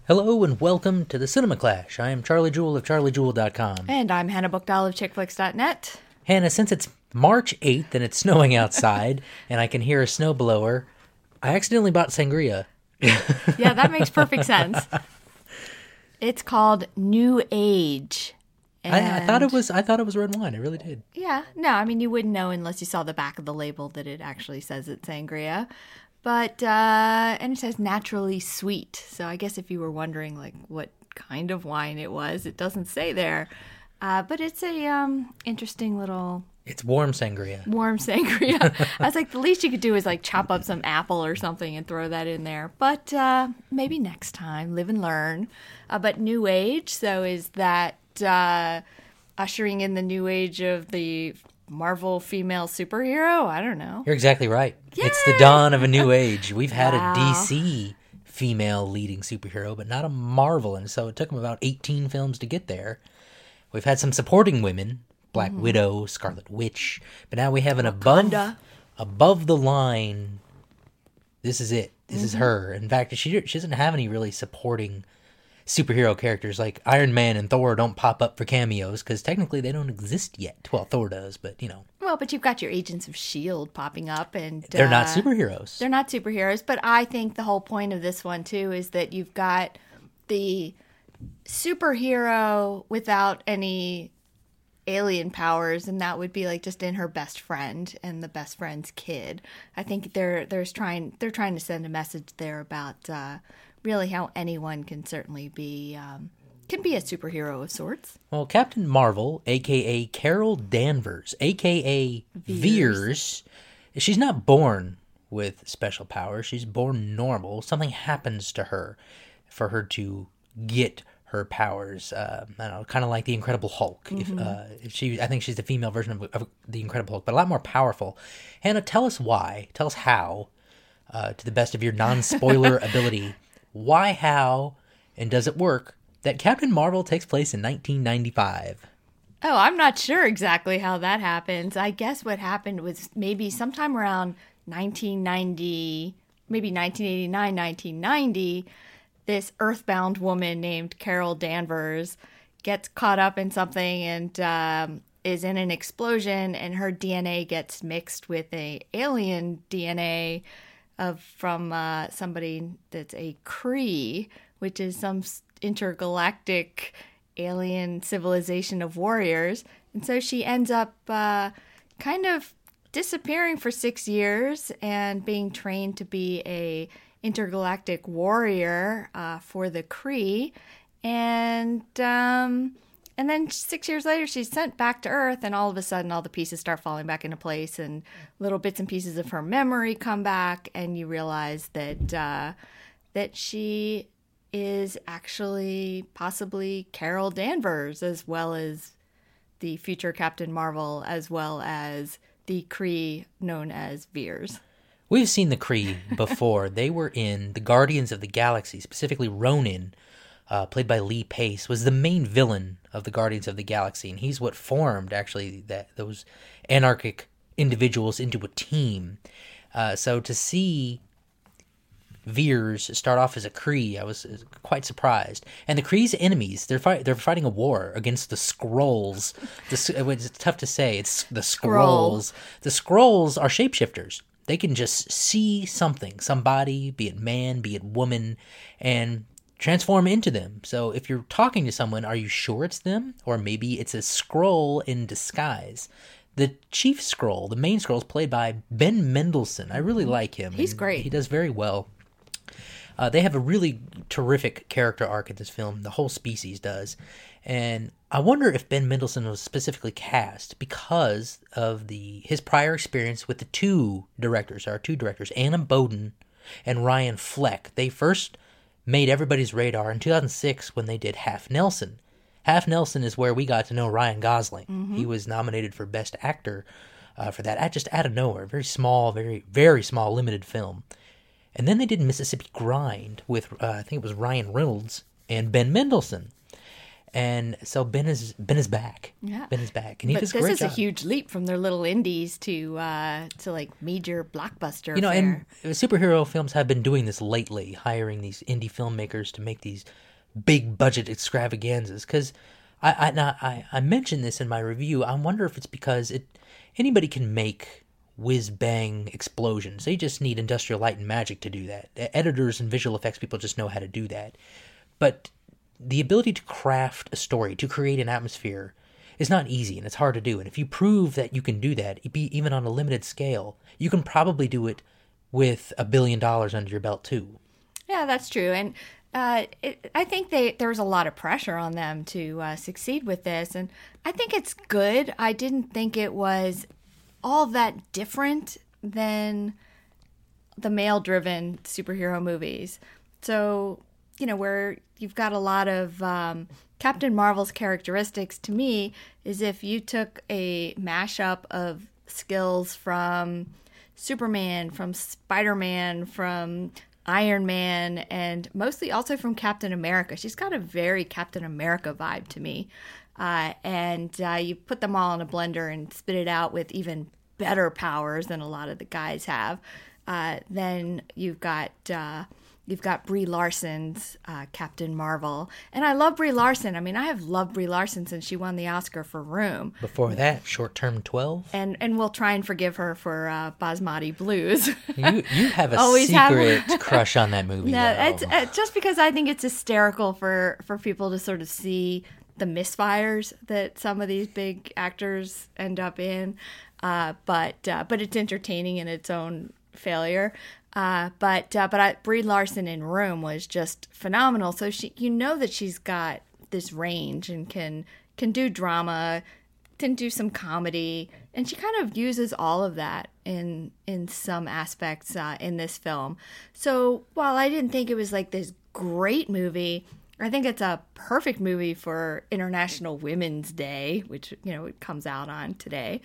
Hello and welcome to the Cinema Clash. I am Charlie Jewell of charliejewell.com. And I'm Hannah Bookdahl of chickflix.net. Hannah, since it's March 8th and it's snowing outside and I can hear a snowblower, I accidentally bought sangria. Yeah, that makes perfect sense. It's called New Age. I thought it was red wine. I really did. Yeah, no, I mean, you wouldn't know unless you saw the back of the label that it actually says it's sangria. But, and it says naturally sweet. So I guess if you were wondering, like, what kind of wine it was, it doesn't say there. But it's a interesting little... It's warm sangria. Warm sangria. I was like, the least you could do is, like, chop up some apple or something and throw that in there. But maybe next time, live and learn. But New Age, so is that ushering in the new age of the... Marvel female superhero? I don't know. You're exactly right. Yay! It's the dawn of a new age. We've had Wow. a DC female leading superhero, but not a Marvel, and so it took them about 18 films to get there. We've had some supporting women, Black Widow, Scarlet Witch, but now we have an above the line. This is it. This is her. In fact, she doesn't have any really supporting superhero characters. Like Iron Man and Thor don't pop up for cameos because technically they don't exist yet. Well, Thor does, but you know. Well, but you've got your Agents of S.H.I.E.L.D. popping up, and They're not superheroes. They're not superheroes, but I think the whole point of this one, too, is that you've got the superhero without any alien powers, and that would be like just in her best friend and the best friend's kid. I think they're trying to send a message there about really how anyone can certainly be a superhero of sorts. Well, Captain Marvel, a.k.a. Carol Danvers, a.k.a. Veers, she's not born with special powers. She's born normal. Something happens to her for her to get her powers. I don't know, kind of like the Incredible Hulk. I think she's the female version of the Incredible Hulk, but a lot more powerful. Hannah, tell us why. Tell us how, to the best of your non-spoiler ability. Why, how, and does it work that Captain Marvel takes place in 1995? Oh, I'm not sure exactly how that happens. I guess what happened was maybe sometime around 1990, maybe 1989, 1990, this earthbound woman named Carol Danvers gets caught up in something and is in an explosion, and her DNA gets mixed with a alien DNA from somebody that's a Kree, which is some intergalactic alien civilization of warriors. And so she ends up kind of disappearing for 6 years and being trained to be a intergalactic warrior for the Kree. And then 6 years later, she's sent back to Earth, and all of a sudden, all the pieces start falling back into place, and little bits and pieces of her memory come back, and you realize that she is actually possibly Carol Danvers, as well as the future Captain Marvel, as well as the Kree known as Veers. We've seen the Kree before. They were in the Guardians of the Galaxy, specifically Ronan, played by Lee Pace, was the main villain of the Guardians of the Galaxy, and he's what formed, actually, those anarchic individuals into a team. So to see Veers start off as a Kree, I was quite surprised. And the Kree's enemies, they're fighting a war against the Skrulls. It's tough to say. It's the Skrulls. The Skrulls are shapeshifters. They can just see something, somebody, be it man, be it woman, and transform into them. So if you're talking to someone, are you sure it's them? Or maybe it's a Skrull in disguise. The chief Skrull, the main Skrull, is played by Ben Mendelsohn. I really like him. He's great. He does very well. They have a really terrific character arc in this film. The whole species does. And I wonder if Ben Mendelsohn was specifically cast because of his prior experience with our two directors, Anna Boden and Ryan Fleck. They first made everybody's radar in 2006 when they did Half Nelson. Half Nelson is where we got to know Ryan Gosling. Mm-hmm. He was nominated for Best Actor for that, just out of nowhere. Very small, very, very small, limited film. And then they did Mississippi Grind with, I think it was Ryan Reynolds and Ben Mendelsohn. And so Ben is back. Yeah. Ben is back, and he But does a this great is job. a huge leap from their little indies to like major blockbuster. You know, fare. and superhero films have been doing this lately, hiring these indie filmmakers to make these big budget extravaganzas. Because I mentioned this in my review. I wonder if it's because anybody can make whiz bang explosions. They just need industrial light and magic to do that. Editors and visual effects people just know how to do that. But the ability to craft a story, to create an atmosphere, is not easy, and it's hard to do. And if you prove that you can do that, even on a limited scale, you can probably do it with $1 billion under your belt too. Yeah, that's true. And I think there was a lot of pressure on them to succeed with this. And I think it's good. I didn't think it was all that different than the male-driven superhero movies. So, you know, where you've got a lot of Captain Marvel's characteristics, to me, is if you took a mashup of skills from Superman, from Spider-Man, from Iron Man, and mostly also from Captain America. She's got a very Captain America vibe to me. And you put them all in a blender and spit it out with even better powers than a lot of the guys have. Then you've got Brie Larson's Captain Marvel. And I love Brie Larson. I mean, I have loved Brie Larson since she won the Oscar for Room. Before that, Short Term 12. And we'll try and forgive her for Basmati Blues. You have a Always secret crush on that movie. No, though. it's just because I think it's hysterical for people to sort of see the misfires that some of these big actors end up in. But it's entertaining in its own failure. But Brie Larson in Room was just phenomenal. So that she's got this range and can do drama, can do some comedy, and she kind of uses all of that in some aspects in this film. So while I didn't think it was like this great movie, I think it's a perfect movie for International Women's Day, which it comes out on today,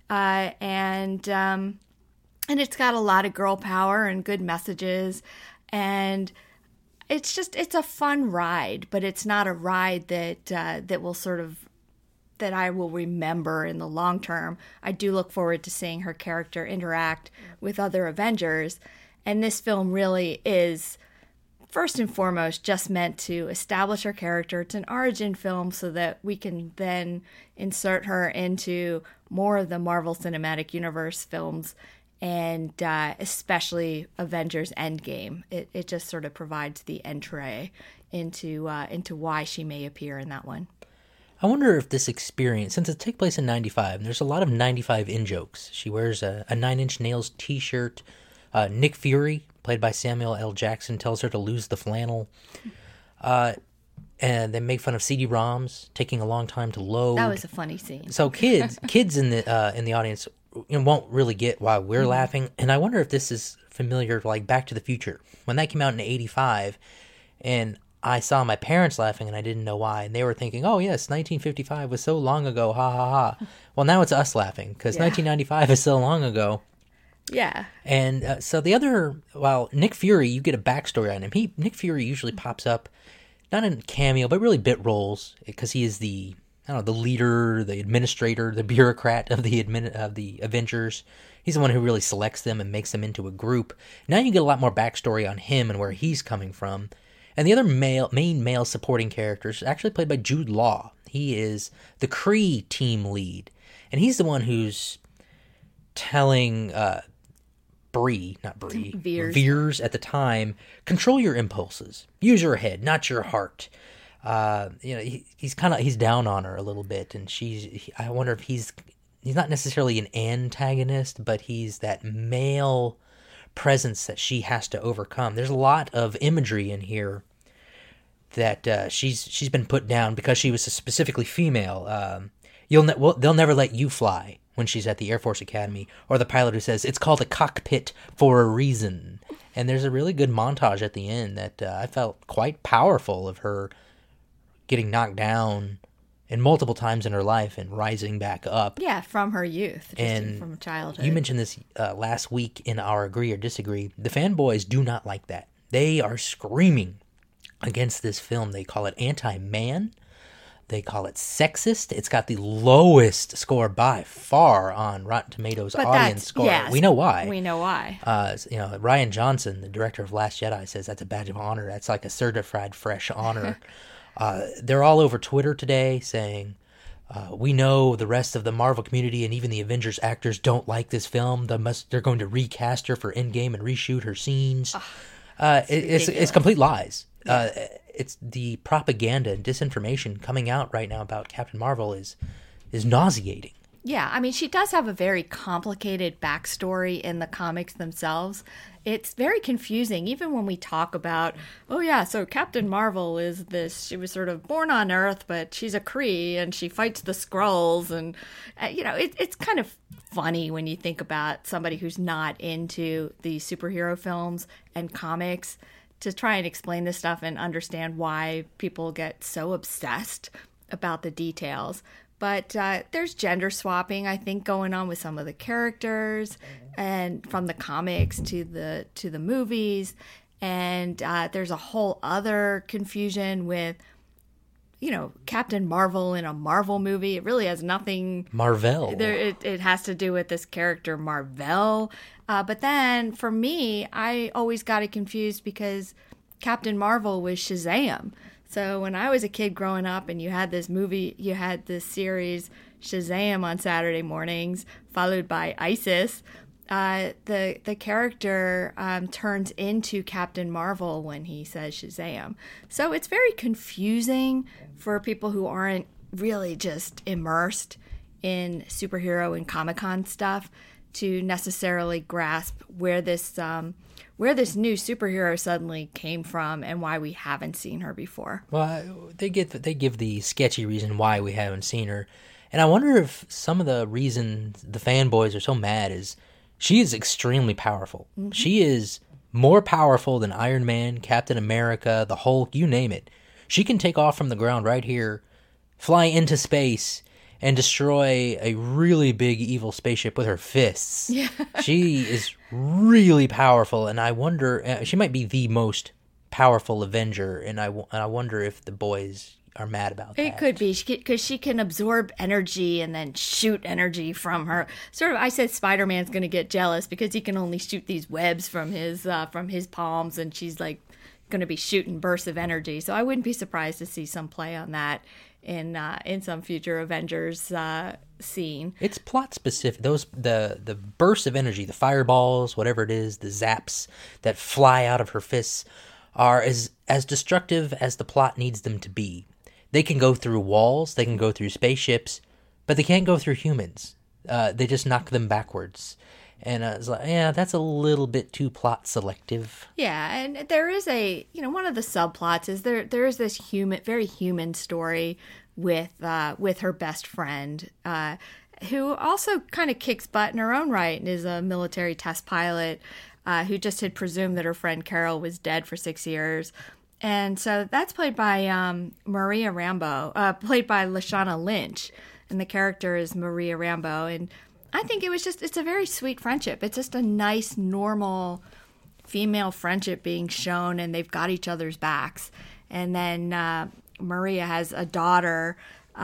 and it's got a lot of girl power and good messages, and it's a fun ride, but it's not a ride that will sort of that I will remember in the long term. I do look forward to seeing her character interact with other Avengers, and this film really is first and foremost just meant to establish her character. It's an origin film so that we can then insert her into more of the Marvel Cinematic Universe films, and especially Avengers Endgame. It just sort of provides the entree into why she may appear in that one. I wonder if this experience, since it takes place in 95, and there's a lot of 95 in-jokes. She wears a Nine Inch Nails t-shirt. Nick Fury, played by Samuel L. Jackson, tells her to lose the flannel. And they make fun of CD-ROMs taking a long time to load. That was a funny scene. So kids in the audience won't really get why we're laughing. And I wonder if this is familiar to like Back to the Future. When that came out in 85, and I saw my parents laughing and I didn't know why. And they were thinking, oh yes, 1955 was so long ago, ha ha ha. Well, now it's us laughing because 1995 is so long ago. Yeah. And so Nick Fury, you get a backstory on him. Nick Fury usually pops up, not in cameo, but really bit roles, because he is the leader, the administrator, the bureaucrat of the Avengers. He's the one who really selects them and makes them into a group. Now you get a lot more backstory on him and where he's coming from. And the other main male supporting character is actually played by Jude Law. He is the Kree team lead. And he's the one who's telling Veers at the time, control your impulses. Use your head, not your heart. He's down on her a little bit, and I wonder if he's not necessarily an antagonist, but he's that male presence that she has to overcome. There's a lot of imagery in here that she's been put down because she was specifically female. They'll never let you fly when she's at the Air Force Academy, or the pilot who says it's called a cockpit for a reason. And there's a really good montage at the end that I felt quite powerful of her getting knocked down and multiple times in her life and rising back up. Yeah, from her youth, from childhood. You mentioned this last week in our Agree or Disagree. The fanboys do not like that. They are screaming against this film. They call it anti-man. They call it sexist. It's got the lowest score by far on Rotten Tomatoes audience score. Yes, we know why. We know why. Rian Johnson, the director of Last Jedi, says that's a badge of honor. That's like a certified fresh honor. They're all over Twitter today saying, we know the rest of the Marvel community and even the Avengers actors don't like this film. They're going to recast her for Endgame and reshoot her scenes. It's complete lies. It's the propaganda and disinformation coming out right now about Captain Marvel is nauseating. Yeah, I mean, she does have a very complicated backstory in the comics themselves. It's very confusing, even when we talk about, oh yeah, so Captain Marvel is this, she was sort of born on Earth, but she's a Kree, and she fights the Skrulls, and, it's kind of funny when you think about somebody who's not into the superhero films and comics to try and explain this stuff and understand why people get so obsessed about the details. But there's gender swapping, I think, going on with some of the characters, and from the comics to the movies, and there's a whole other confusion with, Captain Marvel in a Marvel movie. It really has nothing. Marvel. It has to do with this character Marvel. But then for me, I always got it confused because Captain Marvel was Shazam. So when I was a kid growing up and you had this series Shazam on Saturday mornings, followed by Isis, the character turns into Captain Marvel when he says Shazam. So it's very confusing for people who aren't really just immersed in superhero and Comic-Con stuff to necessarily grasp where this new superhero suddenly came from and why we haven't seen her before. Well, they give the sketchy reason why we haven't seen her, and I wonder if some of the reason the fanboys are so mad is she is extremely powerful. Mm-hmm. She is more powerful than Iron Man, Captain America, the Hulk, you name it. She can take off from the ground right here, fly into space, and destroy a really big evil spaceship with her fists. Yeah. She is really powerful, and I wonder, she might be the most powerful Avenger, and I wonder if the boys are mad about that. It could be, because she can absorb energy and then shoot energy from her. Sort of, I said Spider-Man's going to get jealous because he can only shoot these webs from his palms, and she's like going to be shooting bursts of energy. So I wouldn't be surprised to see some play on that in some future Avengers scene. It's plot specific. The bursts of energy, the fireballs, whatever it is, the zaps that fly out of her fists are as destructive as the plot needs them to be. They can go through walls, they can go through spaceships, but they can't go through humans. They just knock them backwards. And it's like, yeah, that's a little bit too plot selective. Yeah, and there is one of the subplots is there is this very human story with her best friend, who also kind of kicks butt in her own right and is a military test pilot, who just had presumed that her friend Carol was dead for 6 years. And so that's played by Maria Rambeau, played by Lashana Lynch, and the character is Maria Rambeau. And I think it's a very sweet friendship. It's just a nice, normal female friendship being shown, and they've got each other's backs. And then Maria has a daughter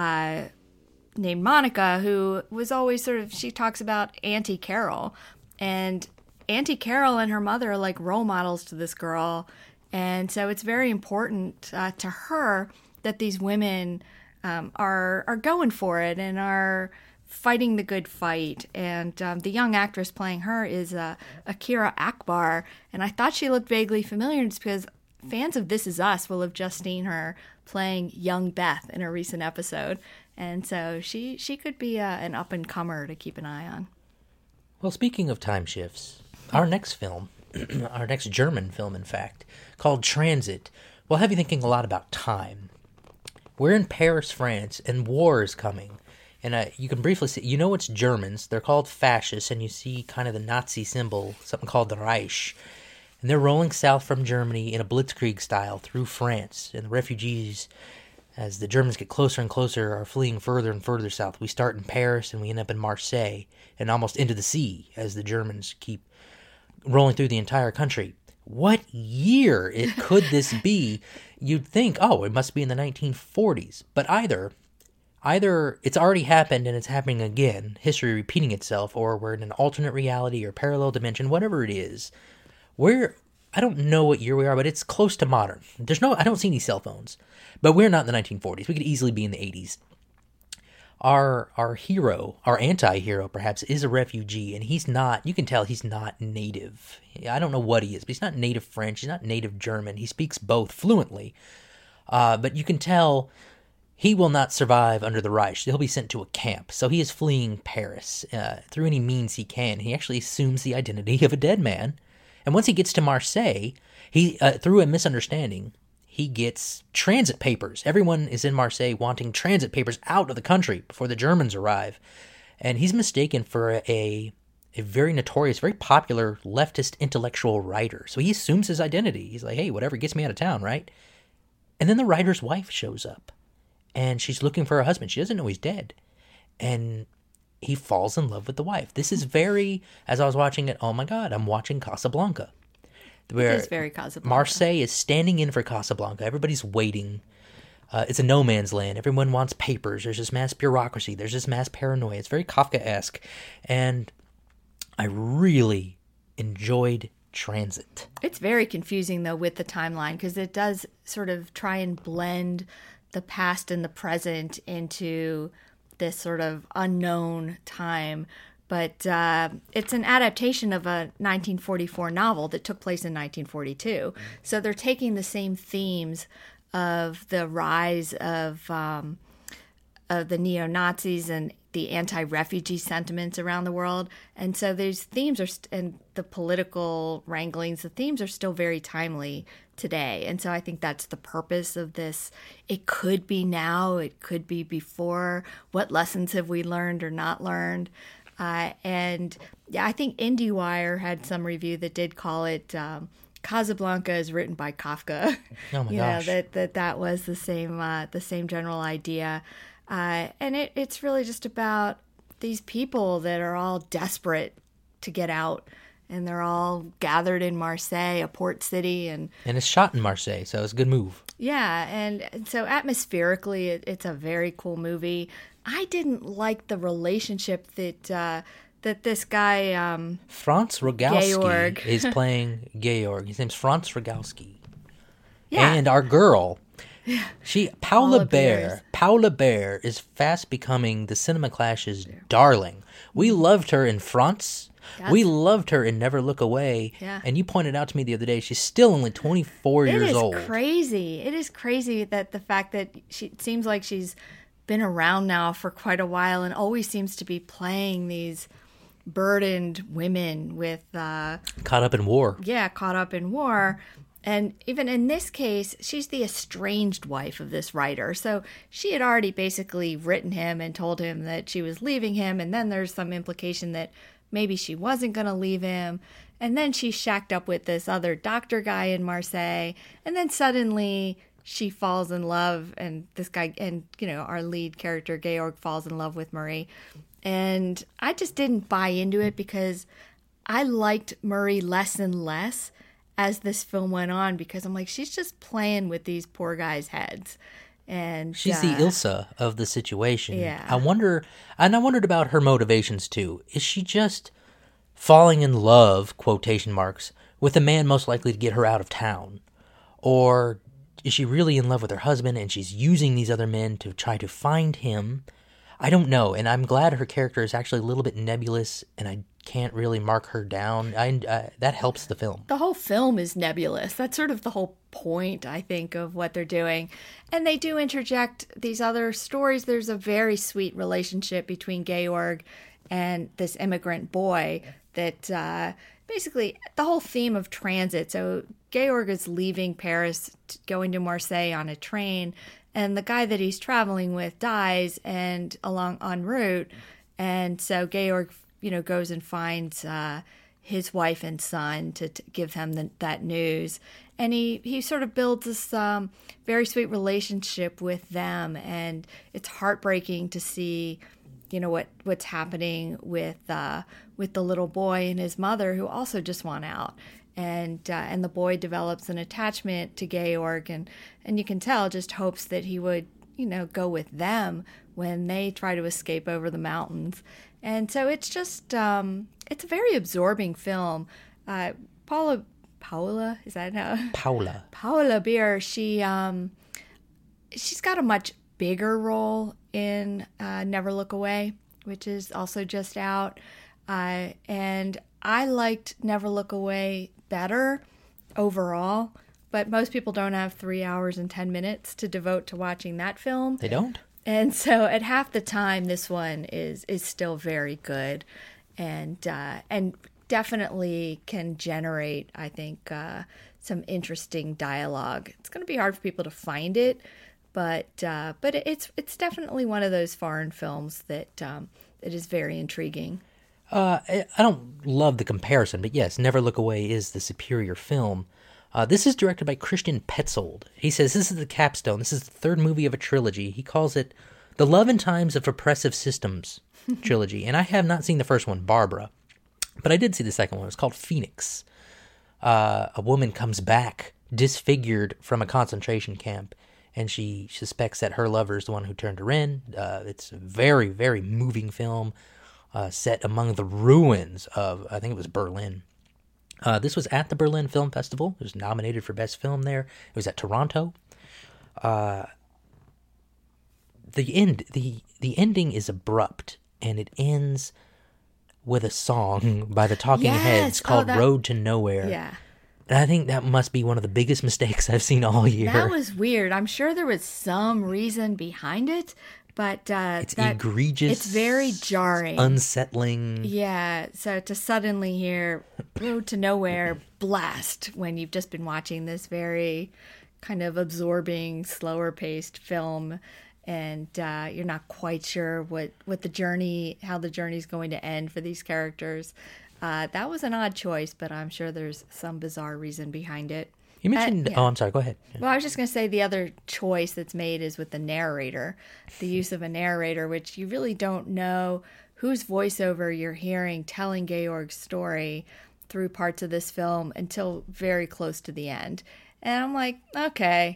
named Monica, who was always she talks about Auntie Carol. And Auntie Carol and her mother are like role models to this girl. And so it's very important to her that these women are going for it and are fighting the good fight. And the young actress playing her is Akira Akbar. And I thought she looked vaguely familiar just because fans of This Is Us will have just seen her playing young Beth in a recent episode. And so she could be an up-and-comer to keep an eye on. Well, speaking of time shifts, our next film, our next German film, in fact, called Transit, will have you thinking a lot about time. We're in Paris, France, and war is coming. And you can briefly see, it's Germans. They're called fascists, and you see kind of the Nazi symbol, something called the Reich. And they're rolling south from Germany in a blitzkrieg style through France. And the refugees, as the Germans get closer and closer, are fleeing further and further south. We start in Paris, and we end up in Marseille, and almost into the sea, as the Germans keep rolling through the entire country. what year could this be? You'd think, oh, it must be in the 1940s. But either it's already happened and it's happening again, history repeating itself, or we're in an alternate reality or parallel dimension, whatever it is. I don't know what year we are, but it's close to modern. I don't see any cell phones, but we're not in the 1940s. We could easily be in the 80s. Our hero, our anti-hero perhaps, is a refugee, and he's not, you can tell he's not native. I don't know what he is, but he's not native French, he's not native German. He speaks both fluently, but you can tell he will not survive under the Reich. He'll be sent to a camp. So he is fleeing Paris through any means he can. He actually assumes the identity of a dead man. And once he gets to Marseille, he through a misunderstanding, he gets transit papers. Everyone is in Marseille wanting transit papers out of the country before the Germans arrive. And he's mistaken for a very notorious, very popular leftist intellectual writer. So he assumes his identity. He's like, hey, whatever gets me out of town, right? And then the writer's wife shows up. And she's looking for her husband. She doesn't know he's dead. And he falls in love with the wife. This is very, as I was watching it, oh my God, I'm watching Casablanca. Where It is very Casablanca. Marseille is standing in for Casablanca. Everybody's waiting. It's a no man's land. Everyone wants papers. There's this mass bureaucracy. There's this mass paranoia. It's very Kafkaesque. And I really enjoyed Transit. It's very confusing, though, with the timeline, because it does sort of try and blend the past and the present into this sort of unknown time. But it's an adaptation of a 1944 novel that took place in 1942. So they're taking the same themes of the rise of the neo-Nazis and the anti-refugee sentiments around the world. And so these themes and the political wranglings, the themes are still very timely today. And so I think that's the purpose of this. It could be now, it could be before. What lessons have we learned or not learned? And yeah, I think IndieWire had some review that did call it Casablanca is written by Kafka. Oh my gosh. That was the same general idea. And it's really just about these people that are all desperate to get out, and they're all gathered in Marseille, a port city, and it's shot in Marseille, so it's a good move. Yeah, and so atmospherically, it's a very cool movie. I didn't like the relationship that this guy Franz Rogowski Georg is playing Georg. His name's Franz Rogowski. Yeah. And our girl, Paula Bears. Bear is fast becoming the Cinema Clash's darling. We loved her in France. Yes. We loved her in Never Look Away. Yeah. And you pointed out to me the other day, she's still only 24 years old. It is crazy. It is crazy that the fact that it seems like she's been around now for quite a while and always seems to be playing these burdened women with caught up in war. Yeah, caught up in war. And even in this case, she's the estranged wife of this writer. So she had already basically written him and told him that she was leaving him. And then there's some implication that maybe she wasn't going to leave him. And then she shacked up with this other doctor guy in Marseille. And then suddenly she falls in love. And this guy, and, our lead character, Georg, falls in love with Marie. And I just didn't buy into it because I liked Marie less and less as this film went on, because I'm like, she's just playing with these poor guys' heads. And she's the Ilsa of the situation. Yeah. I wondered about her motivations too. Is she just falling in love, quotation marks, with the man most likely to get her out of town? Or is she really in love with her husband and she's using these other men to try to find him? I don't know, and I'm glad her character is actually a little bit nebulous, and I can't really mark her down. That helps the film. The whole film is nebulous. That's sort of the whole point, I think, of what they're doing. And they do interject these other stories. There's a very sweet relationship between Georg and this immigrant boy that basically the whole theme of transit. So Georg is leaving Paris, going to Marseille on a train, and the guy that he's traveling with dies and along en route. And so Georg, goes and finds his wife and son to give them that news. And he sort of builds this very sweet relationship with them. And it's heartbreaking to see, what's happening with the little boy and his mother, who also just want out. and the boy develops an attachment to Georg, and you can tell just hopes that he would, go with them when they try to escape over the mountains. And so it's just it's a very absorbing film. Paula, is that how? Paula Beer, she's got a much bigger role in Never Look Away, which is also just out. And I liked Never Look Away better overall, but most people don't have 3 hours and 10 minutes to devote to watching that film. They don't? And so at half the time, this one is still very good, and definitely can generate, I think, some interesting dialogue. It's going to be hard for people to find it, but it's definitely one of those foreign films that is very intriguing. I don't love the comparison, but yes, Never Look Away is the superior film. This is directed by Christian Petzold. He says this is the capstone. This is the third movie of a trilogy. He calls it the Love and Times of Oppressive Systems trilogy. And I have not seen the first one, Barbara, but I did see the second one. It's called Phoenix. A woman comes back disfigured from a concentration camp, and she suspects that her lover is the one who turned her in. It's a very, very moving film set among the ruins of, I think it was Berlin. This was at the Berlin Film Festival. It was nominated for Best Film there. It was at Toronto. The ending is abrupt, and it ends with a song by the Talking Heads called Road to Nowhere. Yeah. And I think that must be one of the biggest mistakes I've seen all year. That was weird. I'm sure there was some reason behind it, but it's egregious. It's very jarring. Unsettling. Yeah, so to suddenly hear Road to Nowhere blast when you've just been watching this very kind of absorbing, slower-paced film, and you're not quite sure how the journey's going to end for these characters. That was an odd choice, but I'm sure there's some bizarre reason behind it. You mentioned... yeah. Oh, I'm sorry. Go ahead. Well, I was just going to say the other choice that's made is with the narrator, the use of a narrator, which you really don't know whose voiceover you're hearing telling Georg's story through parts of this film until very close to the end. And I'm like, okay,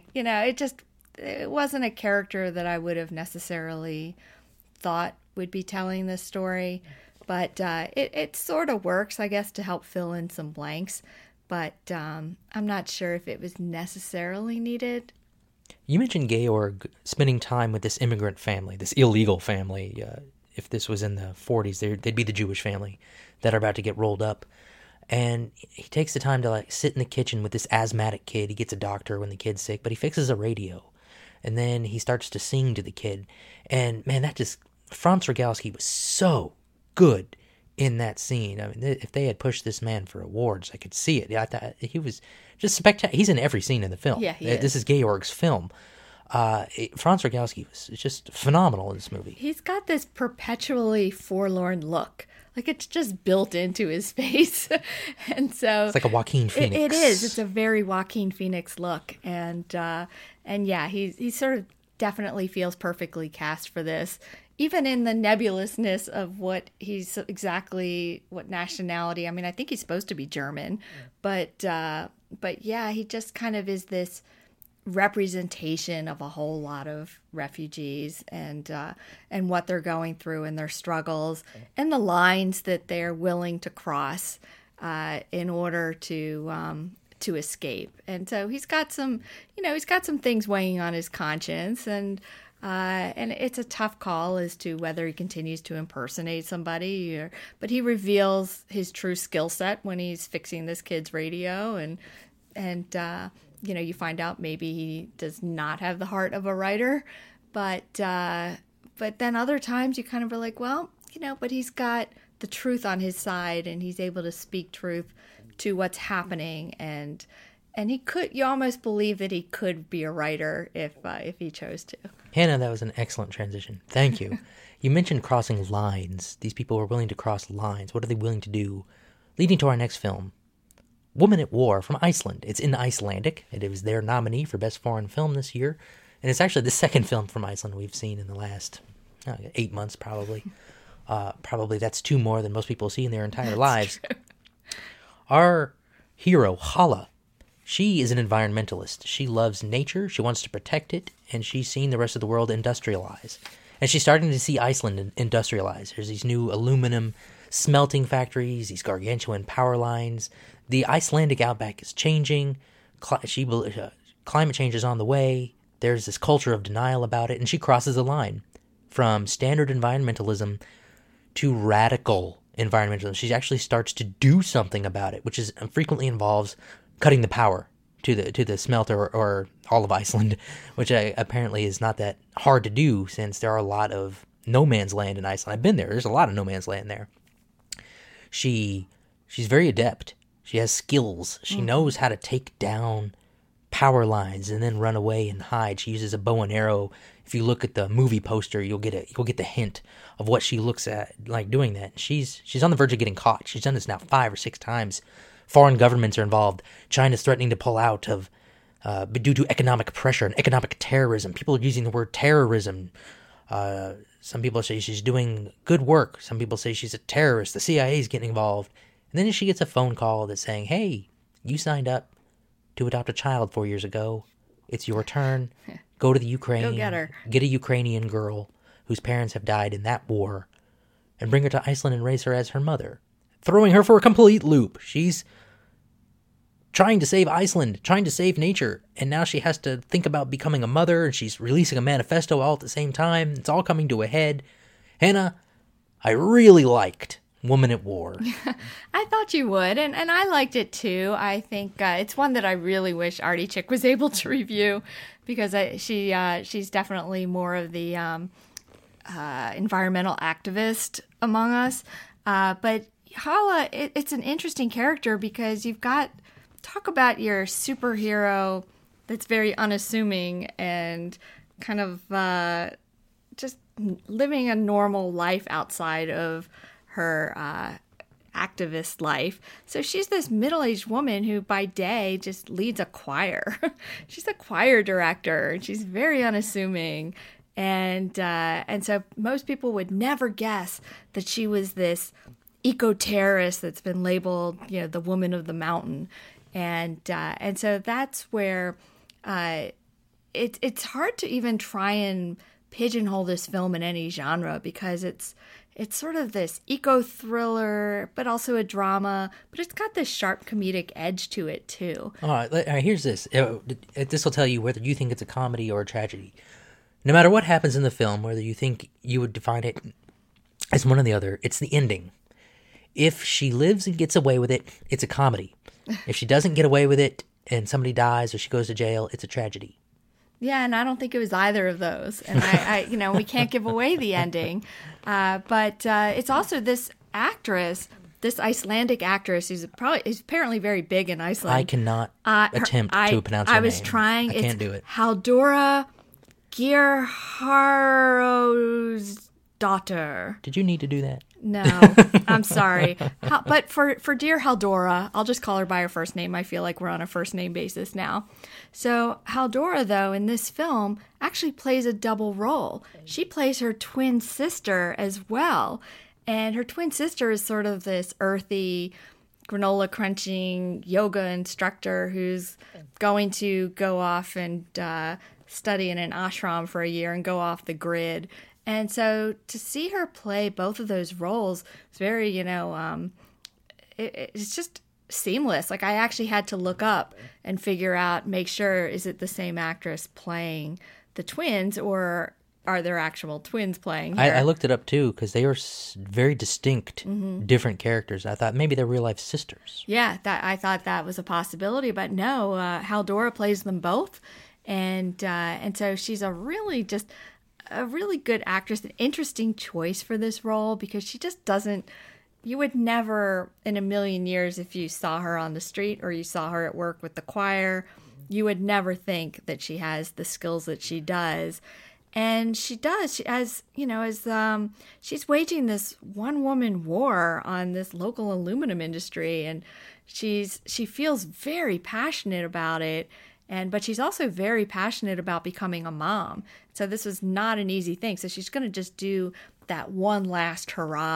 it wasn't a character that I would have necessarily thought would be telling this story. But it sort of works, I guess, to help fill in some blanks. But I'm not sure if it was necessarily needed. You mentioned Georg spending time with this immigrant family, this illegal family. If this was in the 40s, they'd be the Jewish family that are about to get rolled up. And he takes the time to sit in the kitchen with this asthmatic kid. He gets a doctor when the kid's sick, but he fixes a radio. And then he starts to sing to the kid. And man, Franz Rogowski was so good in that scene. I mean, if they had pushed this man for awards, I could see it. I thought he was just spectacular. He's in every scene in the film. Yeah, he is. This is Georg's film. Franz Rogowski was just phenomenal in this movie. He's got this perpetually forlorn look. Like it's just built into his face. And so it's like a Joaquin Phoenix. It is. It's a very Joaquin Phoenix look. And yeah, he sort of definitely feels perfectly cast for this. Even in the nebulousness of what nationality. I mean, I think he's supposed to be German, but yeah, he just kind of is this representation of a whole lot of refugees and what they're going through and their struggles and the lines that they're willing to cross in order to escape. And so he's got some things weighing on his conscience, and it's a tough call as to whether he continues to impersonate somebody, but he reveals his true skill set when he's fixing this kid's radio, and you find out maybe he does not have the heart of a writer, but then other times you kind of are like, well, but he's got the truth on his side, and he's able to speak truth to what's happening, and you almost believe that he could be a writer if he chose to. Hannah, that was an excellent transition. Thank you. You mentioned crossing lines. These people were willing to cross lines. What are they willing to do? Leading to our next film, Woman at War from Iceland. It's in Icelandic. It was their nominee for Best Foreign Film this year. And it's actually the second film from Iceland we've seen in the last 8 months, probably. Probably that's 2 more than most people see in their entire lives. True. Our hero, Hala. She is an environmentalist. She loves nature, she wants to protect it, and she's seen the rest of the world industrialize. And she's starting to see Iceland industrialize. There's these new aluminum smelting factories, these gargantuan power lines. The Icelandic outback is changing. Climate change is on the way. There's this culture of denial about it, and she crosses a line from standard environmentalism to radical environmentalism. She actually starts to do something about it, which is frequently involves cutting the power to the smelter or all of Iceland, which apparently is not that hard to do since there are a lot of no man's land in Iceland. I've been there. There's a lot of no man's land there. She's very adept. She has skills. She knows how to take down power lines and then run away and hide. She uses a bow and arrow. If you look at the movie poster, you'll get the hint of what she looks at like doing that. She's on the verge of getting caught. She's done this now 5 or 6 times. Foreign governments are involved. China's threatening to pull out of due to economic pressure and economic terrorism. People are using the word terrorism. Some people say she's doing good work. Some people say she's a terrorist. The CIA is getting involved. And then she gets a phone call that's saying, hey, you signed up to adopt a child 4 years ago. It's your turn. Go to the Ukraine. Go get her. Get a Ukrainian girl whose parents have died in that war and bring her to Iceland and raise her as her mother. Throwing her for a complete loop. She's trying to save Iceland, trying to save nature, and now she has to think about becoming a mother, and she's releasing a manifesto all at the same time. It's all coming to a head. Hannah, I really liked Woman at War. I thought you would, and I liked it too. I think it's one that I really wish Artie Chick was able to review, because she's definitely more of the environmental activist among us. But Hala, it's an interesting character because you've got, talk about your superhero that's very unassuming and kind of just living a normal life outside of her activist life. So she's this middle-aged woman who by day just leads a choir. She's a choir director, and she's very unassuming. And so most people would never guess that she was this eco-terrorist that's been labeled, the woman of the mountain. And so that's where it's hard to even try and pigeonhole this film in any genre, because it's sort of this eco-thriller, but also a drama, but it's got this sharp comedic edge to it too. All right, here's this. This will tell you whether you think it's a comedy or a tragedy. No matter what happens in the film, whether you think you would define it as one or the other, it's the ending. If she lives and gets away with it, it's a comedy. If she doesn't get away with it and somebody dies or she goes to jail, it's a tragedy. Yeah, and I don't think it was either of those. And I we can't give away the ending. But it's also this actress, this Icelandic actress, who's apparently very big in Iceland. I cannot attempt to pronounce her name. I was trying. I can't do it. Halldóra Geirharðsdóttir. Did you need to do that? No, I'm sorry. But for dear Halldóra, I'll just call her by her first name. I feel like we're on a first name basis now. So Halldóra, though, in this film, actually plays a double role. She plays her twin sister as well. And her twin sister is sort of this earthy, granola crunching yoga instructor who's going to go off and study in an ashram for a year and go off the grid. And so to see her play both of those roles is very, it's just seamless. Like, I actually had to look up and figure out, make sure, is it the same actress playing the twins, or are there actual twins playing here? I looked it up too, because they are very distinct, different characters. I thought maybe they're real life sisters. Yeah, I thought that was a possibility, but no, Halldóra plays them both. And so she's a really good actress, an interesting choice for this role, because she just doesn't, you would never in a million years, if you saw her on the street or you saw her at work with the choir, you would never think that she has the skills that she does. And she does, she's waging this one-woman war on this local aluminum industry, and she feels very passionate about it. But she's also very passionate about becoming a mom. So this was not an easy thing. So she's going to just do that one last hurrah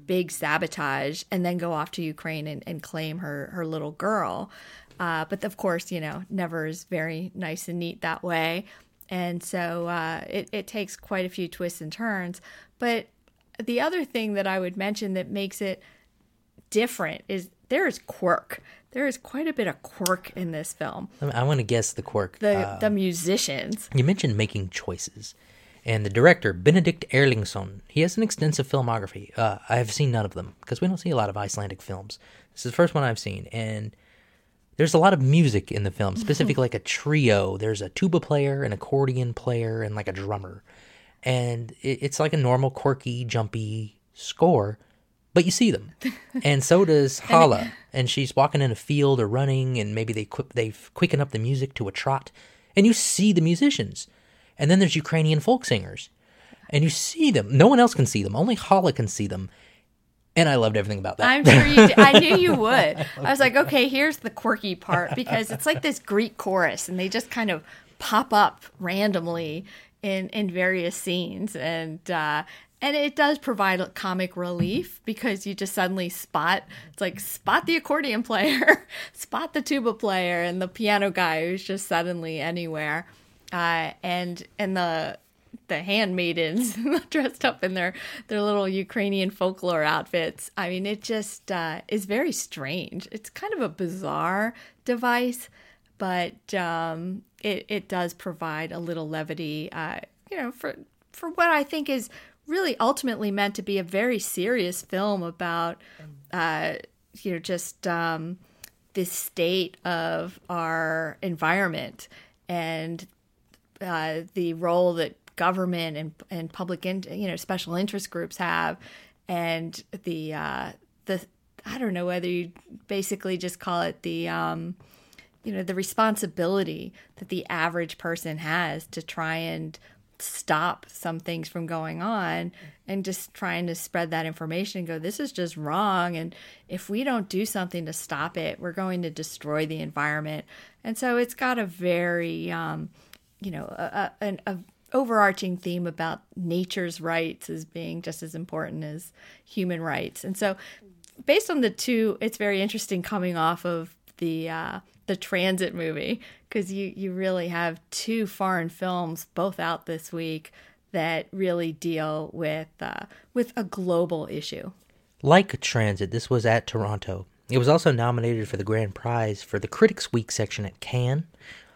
big sabotage and then go off to Ukraine and claim her little girl. But of course, never is very nice and neat that way. And so it takes quite a few twists and turns. But the other thing that I would mention that makes it different is there is quirk. There is quite a bit of quirk in this film. I want to guess the quirk. The musicians. You mentioned making choices. And the director, Benedict Erlingsson, he has an extensive filmography. I have seen none of them because we don't see a lot of Icelandic films. This is the first one I've seen. And there's a lot of music in the film, specifically like a trio. There's a tuba player, an accordion player, and like a drummer. And it's like a normal, quirky, jumpy score, but you see them. And so does Hala. And she's walking in a field or running, and maybe they've quickened up the music to a trot. And you see the musicians. And then there's Ukrainian folk singers. And you see them. No one else can see them. Only Hala can see them. And I loved everything about that. I'm sure you did. I knew you would. I was like, okay, here's the quirky part, because it's like this Greek chorus, and they just kind of pop up randomly in various scenes, and it does provide comic relief because you just suddenly spot the accordion player, spot the tuba player, and the piano guy who's just suddenly anywhere, and the handmaidens dressed up in their little Ukrainian folklore outfits. I mean, it just is very strange. It's kind of a bizarre device, but it does provide a little levity, for what I think is really ultimately meant to be a very serious film about, just the state of our environment and the role that government and public, special interest groups have, and the I don't know whether you basically just call it the the responsibility that the average person has to try and stop some things from going on, and just trying to spread that information and go, this is just wrong, and if we don't do something to stop it, we're going to destroy the environment. And so it's got a very an overarching theme about nature's rights as being just as important as human rights. And so based on the two, it's very interesting coming off of the Transit movie, because you really have two foreign films both out this week that really deal with a global issue. Like Transit, this was at Toronto. It was also nominated for the Grand Prize for the Critics' Week section at Cannes.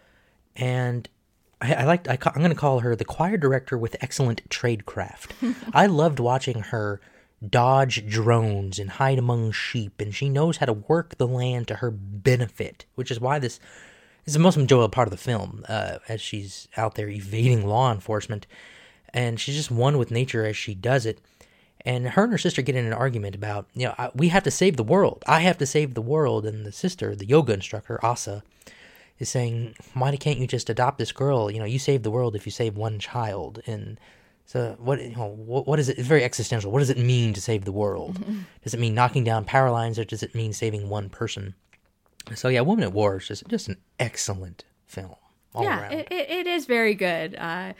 And I'm going to call her the choir director with excellent tradecraft. I loved watching her dodge drones and hide among sheep, and she knows how to work the land to her benefit, which is why this is the most enjoyable part of the film, as she's out there evading law enforcement, and she's just one with nature as she does it. And her and her sister get in an argument about, we have to save the world. I have to save the world, and the sister, the yoga instructor, Asa, is saying, why can't you just adopt this girl? You save the world if you save one child. And so what is it? It's very existential. What does it mean to save the world? Mm-hmm. Does it mean knocking down power lines, or does it mean saving one person? So yeah, Woman at War is just an excellent film all around. It is very good.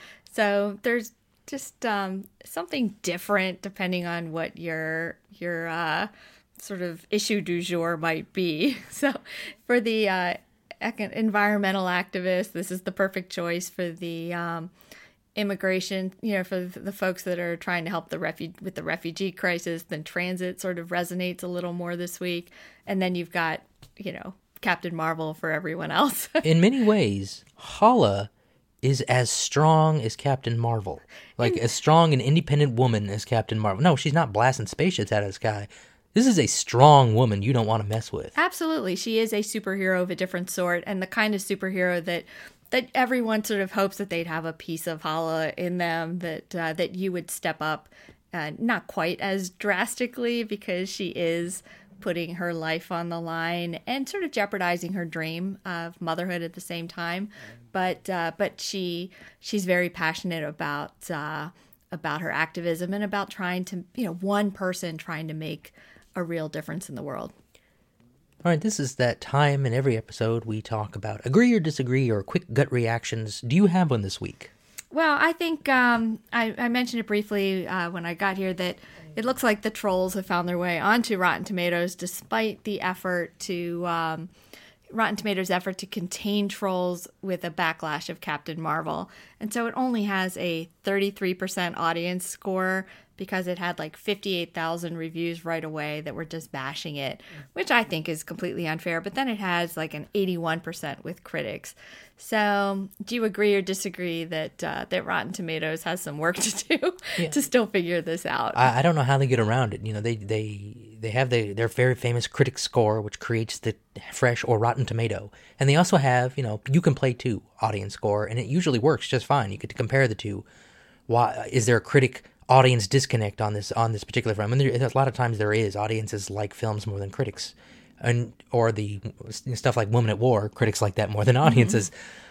So there's just something different depending on what your sort of issue du jour might be. So for the environmental activists, this is the perfect choice. For the immigration, for the folks that are trying to help with the refugee crisis, then Transit sort of resonates a little more this week. And then you've got, Captain Marvel for everyone else. In many ways, Hala is as strong as Captain Marvel. Like, as strong and independent woman as Captain Marvel. No, she's not blasting spaceships out of the sky. This is a strong woman you don't want to mess with. Absolutely. She is a superhero of a different sort, and the kind of superhero that everyone sort of hopes that they'd have a piece of Hala in them, that you would step up, not quite as drastically, because she is putting her life on the line and sort of jeopardizing her dream of motherhood at the same time. But she's very passionate about her activism and about trying to, one person trying to make a real difference in the world. All right, this is that time in every episode we talk about agree or disagree or quick gut reactions. Do you have one this week? Well, I think I mentioned it briefly when I got here that, it looks like the trolls have found their way onto Rotten Tomatoes, despite the effort to Rotten Tomatoes' effort to contain trolls with a backlash of Captain Marvel. And so it only has a 33% audience score because it had like 58,000 reviews right away that were just bashing it, which I think is completely unfair. But then it has like an 81% with critics. So do you agree or disagree that that Rotten Tomatoes has some work to do to still figure this out? I don't know how they get around it. You know, they have their very famous critic score, which creates the fresh or Rotten Tomato. And they also have, you know, You Can Play Too audience score, and it usually works just fine. You get to compare the two. Why is there a critic audience disconnect on this particular film? And a lot of times there is. Audiences like films more than critics, or the stuff like Woman at War. Critics like that more than audiences.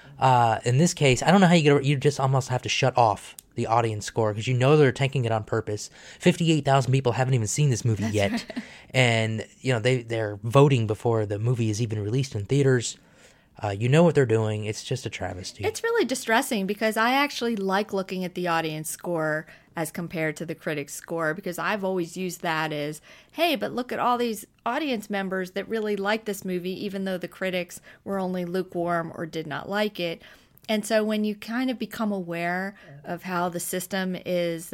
In this case, I don't know how you just almost have to shut off the audience score because you know they're tanking it on purpose. 58,000 people haven't even seen this movie yet, right. And you know they're voting before the movie is even released in theaters. You know what they're doing. It's just a travesty. It's really distressing because I actually like looking at the audience score as compared to the critics score, because I've always used that as, hey, but look at all these audience members that really like this movie, even though the critics were only lukewarm or did not like it. And so when you kind of become aware of how the system is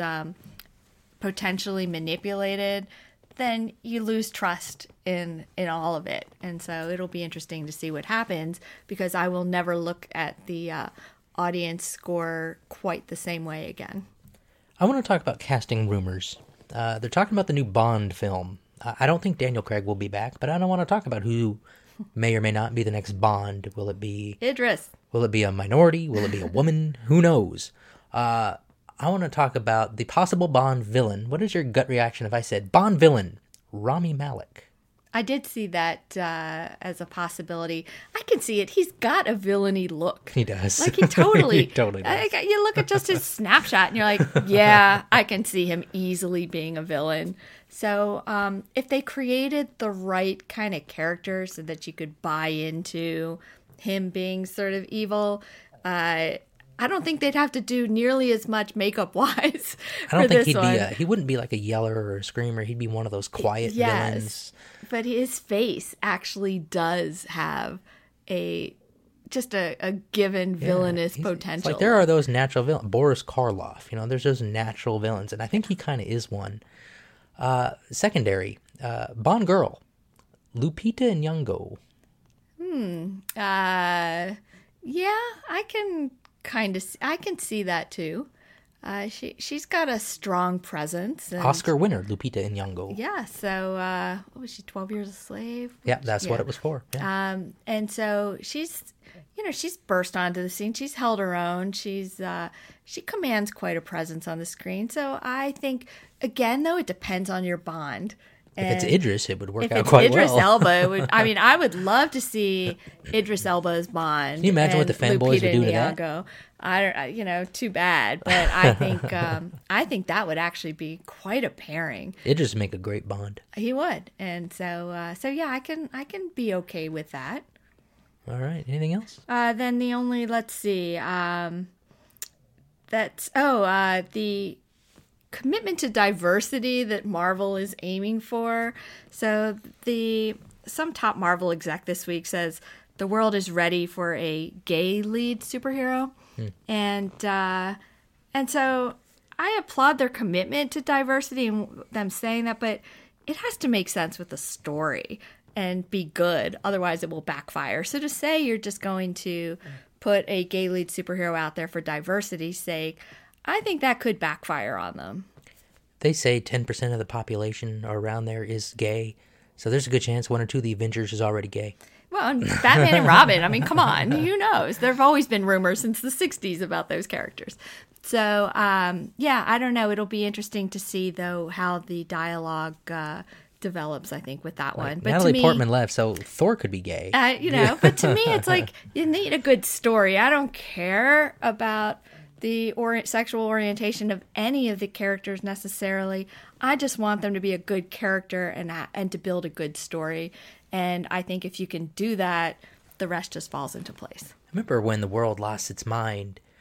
potentially manipulated, then you lose trust in all of it. And so it'll be interesting to see what happens, because I will never look at the audience score quite the same way again. I want to talk about casting rumors. They're talking about the new Bond film. I don't think Daniel Craig will be back, but I don't want to talk about who may or may not be the next Bond. Will it be Idris? Will it be a minority? Will it be a woman? Who knows? I want to talk about the possible Bond villain. What is your gut reaction if I said Bond villain, Rami Malek? I did see that as a possibility. I can see it. He's got a villainy look. He does. Like he totally, he totally does. You look at just his snapshot and you're like, yeah, I can see him easily being a villain. So if they created the right kind of character so that you could buy into him being sort of evil, I don't think they'd have to do nearly as much makeup-wise. I don't think he wouldn't be like a yeller or a screamer. He'd be one of those quiet villains. But his face actually does have a given villainous potential. Like there are those natural villains. Boris Karloff, you know, there's those natural villains, and I think he kind of is one. Secondary, Bond girl, Lupita Nyong'o. Yeah, I can see that too. She's got a strong presence. And, Oscar winner, Lupita Nyong'o. Yeah, so what was she, 12 Years a Slave? Yeah, that's what it was for. Yeah. And so she's burst onto the scene. She's held her own. She commands quite a presence on the screen. So I think, again, though, it depends on your Bond. If it's Idris, it would work out quite well. If it's Idris Elba, I would love to see Idris Elba as Bond. Can you imagine what the fanboys would do to that? Too bad. But I think that would actually be quite a pairing. Idris would make a great Bond. He would, and so yeah, I can be okay with that. All right. Anything else? Then the only, let's see, the commitment to diversity that Marvel is aiming for. So some top Marvel exec this week says the world is ready for a gay lead superhero. And so I applaud their commitment to diversity and them saying that, but it has to make sense with the story and be good. Otherwise it will backfire. So to say you're just going to put a gay lead superhero out there for diversity's sake, I think that could backfire on them. They say 10% of the population around there is gay, so there's a good chance one or two of the Avengers is already gay. Well, and Batman and Robin, I mean, come on, who knows? There have always been rumors since the 60s about those characters. So, yeah, I don't know. It'll be interesting to see, though, how the dialogue develops, I think, with that one. But Natalie Portman left, so Thor could be gay. But to me, it's like, you need a good story. I don't care about the sexual orientation of any of the characters necessarily. I just want them to be a good character and to build a good story. And I think if you can do that, the rest just falls into place. I remember when the world lost its mind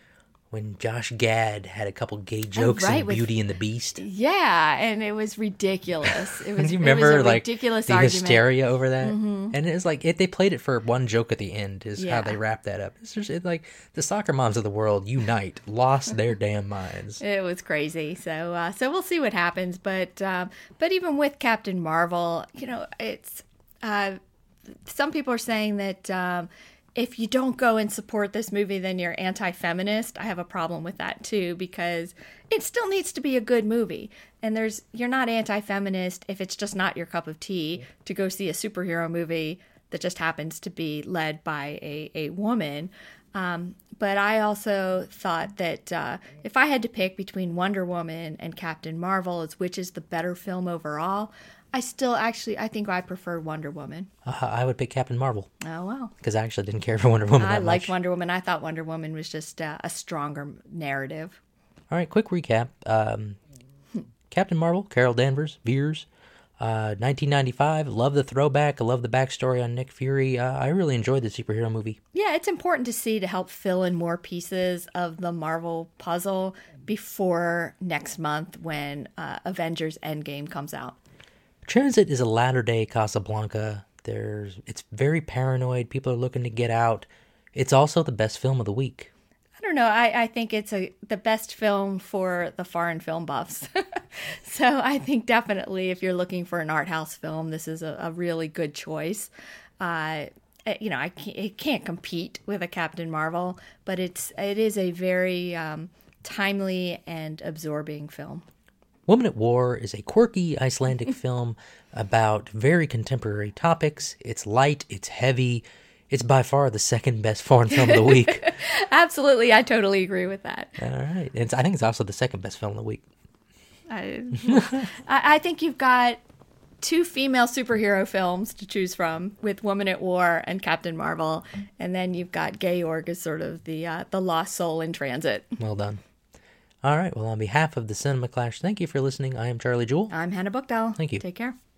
when Josh Gad had a couple gay jokes in with- Beauty and the Beast. Yeah, and it was ridiculous. It was, Do you remember it was a like ridiculous the argument. hysteria over that? And it was like they played it for one joke at the end. Is how they wrapped that up. It's just like the soccer moms of the world unite, lost their damn minds. It was crazy. So we'll see what happens. But even with Captain Marvel, it's some people are saying that if you don't go and support this movie, then you're anti-feminist. I have a problem with that too, because it still needs to be a good movie. And you're not anti-feminist if it's just not your cup of tea to go see a superhero movie that just happens to be led by a woman. But I also thought that if I had to pick between Wonder Woman and Captain Marvel as which is the better film overall, I think I prefer Wonder Woman. I would pick Captain Marvel. Oh, wow. Because I actually didn't care for Wonder Woman I that liked much. Wonder Woman. I thought Wonder Woman was just a stronger narrative. All right, quick recap. Captain Marvel, Carol Danvers, Veers, 1995. Love the throwback. I love the backstory on Nick Fury. I really enjoyed the superhero movie. Yeah, it's important to see to help fill in more pieces of the Marvel puzzle before next month when Avengers Endgame comes out. Transit is a latter-day Casablanca. It's very paranoid. People are looking to get out. It's also the best film of the week. I don't know. I think it's the best film for the foreign film buffs. So I think definitely if you're looking for an art house film, this is a really good choice. It can't compete with a Captain Marvel, but it is a very timely and absorbing film. Woman at War is a quirky Icelandic film about very contemporary topics. It's light, it's heavy. It's by far the second best foreign film of the week. Absolutely, I totally agree with that. All right. I think it's also the second best film of the week. I think you've got two female superhero films to choose from with Woman at War and Captain Marvel, and then you've got Georg as sort of the lost soul in transit. Well done. All right. Well, on behalf of the Cinema Clash, thank you for listening. I am Charlie Jewell. I'm Hannah Bookdell. Thank you. Take care.